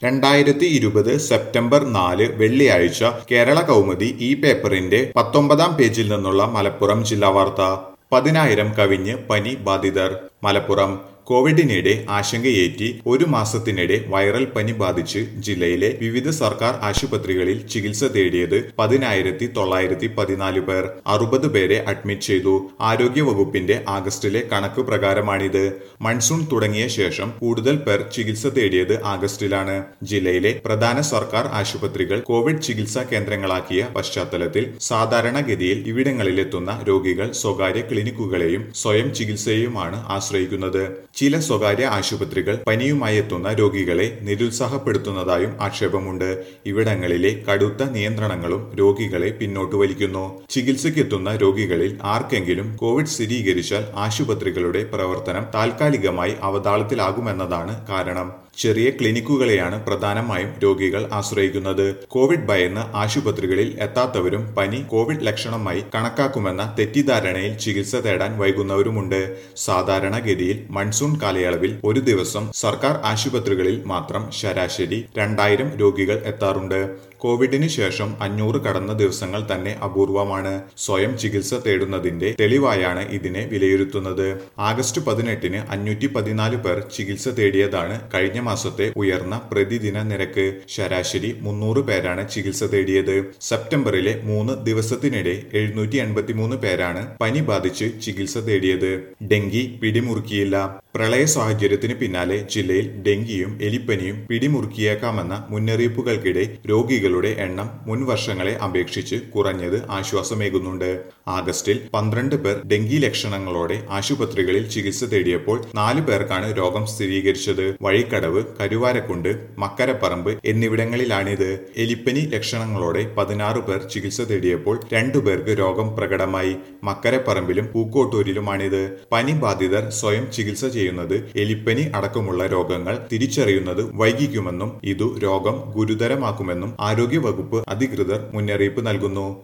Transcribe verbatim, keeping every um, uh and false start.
രണ്ടായിരത്തി ഇരുപത് സെപ്റ്റംബർ നാല് വെള്ളിയാഴ്ച കേരള കൗമുദി ഈ പേപ്പറിന്റെ പത്തൊമ്പതാം പേജിൽ നിന്നുള്ള മലപ്പുറം ജില്ലാ വാർത്ത. പതിനായിരം കവിഞ്ഞ് പനി ബാധിതർ. മലപ്പുറം. കോവിഡിനിടെ ആശങ്കയേറ്റി ഒരു മാസത്തിനിടെ വൈറൽ പനി ബാധിച്ച് ജില്ലയിലെ വിവിധ സർക്കാർ ആശുപത്രികളിൽ ചികിത്സ തേടിയത് പതിനായിരത്തി തൊള്ളായിരത്തി പതിനാല് പേർ. അറുപത് പേരെ അഡ്മിറ്റ് ചെയ്തു. ആരോഗ്യ വകുപ്പിന്റെ ആഗസ്റ്റിലെ കണക്ക് പ്രകാരമാണിത്. മൺസൂൺ തുടങ്ങിയ ശേഷം കൂടുതൽ പേർ ചികിത്സ തേടിയത് ആഗസ്റ്റിലാണ്. ജില്ലയിലെ പ്രധാന സർക്കാർ ആശുപത്രികൾ കോവിഡ് ചികിത്സാ കേന്ദ്രങ്ങളാക്കിയ പശ്ചാത്തലത്തിൽ സാധാരണഗതിയിൽ ഇവിടങ്ങളിലെത്തുന്ന രോഗികൾ സ്വകാര്യ ക്ലിനിക്കുകളെയും സ്വയം ചികിത്സയെയുമാണ് ആശ്രയിക്കുന്നത്. ചില സ്വകാര്യ ആശുപത്രികൾ പനിയുമായി എത്തുന്ന രോഗികളെ നിരുത്സാഹപ്പെടുത്തുന്നതായും ആക്ഷേപമുണ്ട്. ഇവിടങ്ങളിലെ കടുത്ത നിയന്ത്രണങ്ങളും രോഗികളെ പിന്നോട്ട് വലിക്കുന്നു. ചികിത്സയ്ക്കെത്തുന്ന രോഗികളിൽ ആർക്കെങ്കിലും കോവിഡ് സ്ഥിരീകരിച്ചാൽ ആശുപത്രികളുടെ പ്രവർത്തനം താൽക്കാലികമായി അവതാളത്തിലാകുമെന്നതാണ് കാരണം. ചെറിയ ക്ലിനിക്കുകളെയാണ് പ്രധാനമായും രോഗികൾ ആശ്രയിക്കുന്നത്. കോവിഡ് ഭയന്ന് ആശുപത്രികളിൽ എത്താത്തവരും പനി കോവിഡ് ലക്ഷണമായി കണക്കാക്കുമെന്ന തെറ്റിദ്ധാരണയിൽ ചികിത്സ തേടാൻ വൈകുന്നവരുമുണ്ട്. സാധാരണഗതിയിൽ മൺസൂൺ കാലയളവിൽ ഒരു ദിവസം സർക്കാർ ആശുപത്രികളിൽ മാത്രം ശരാശരി രണ്ടായിരം രോഗികൾ എത്താറുണ്ട്. കോവിഡിന് ശേഷം അഞ്ഞൂറ് കടന്ന ദിവസങ്ങൾ തന്നെ അപൂർവമാണ്. സ്വയം ചികിത്സ തേടുന്നതിന്റെ തെളിവായാണ് ഇതിനെ വിലയിരുത്തുന്നത്. ആഗസ്റ്റ് പതിനെട്ടിന് അഞ്ഞൂറ്റി പതിനാല് പേർ ചികിത്സ തേടിയതാണ് കഴിഞ്ഞ മാസത്തെ ഉയർന്ന പ്രതിദിന നിരക്ക്. ശരാശരി മുന്നൂറ് പേരാണ് ചികിത്സ തേടിയത്. സെപ്റ്റംബറിലെ മൂന്ന് ദിവസത്തിനിടെ എഴുന്നൂറ്റി എൺപത്തിമൂന്ന് പേരാണ് പനി ബാധിച്ച് ചികിത്സ തേടിയത്. ഡെങ്കി പിടിമുറുക്കിയില്ല. പ്രളയ സാഹചര്യത്തിന് പിന്നാലെ ജില്ലയിൽ ഡെങ്കിയും എലിപ്പനിയും പിടിമുറുക്കിയേക്കാമെന്ന മുന്നറിയിപ്പുകൾക്കിടെ രോഗികളുടെ എണ്ണം മുൻ വർഷങ്ങളെ അപേക്ഷിച്ച് കുറഞ്ഞത് ആശ്വാസമേകുന്നുണ്ട്. ആഗസ്റ്റിൽ പന്ത്രണ്ട് പേർ ഡെങ്കി ലക്ഷണങ്ങളോടെ ആശുപത്രികളിൽ ചികിത്സ തേടിയപ്പോൾ നാലു പേർക്കാണ് രോഗം സ്ഥിരീകരിച്ചത്. വഴിക്കടവ്, കരുവാരക്കുണ്ട്, മക്കരപ്പറമ്പ് എന്നിവിടങ്ങളിലാണിത്. എലിപ്പനി ലക്ഷണങ്ങളോടെ പതിനാറ് പേർ ചികിത്സ തേടിയപ്പോൾ രണ്ടു പേർക്ക് രോഗം പ്രകടമായി. മക്കരപ്പറമ്പിലും പൂക്കോട്ടൂരിലുമാണിത്. പനി ബാധിതർ സ്വയം ചികിത്സ ചെയ്യുന്നത് എലിപ്പനി അടക്കമുള്ള രോഗങ്ങൾ തിരിച്ചറിയുന്നത് വൈകിക്കുമെന്നും ഇതു രോഗം ഗുരുതരമാക്കുമെന്നും ആരോഗ്യ വകുപ്പ് അധികൃതർ മുന്നറിയിപ്പ് നൽകുന്നു.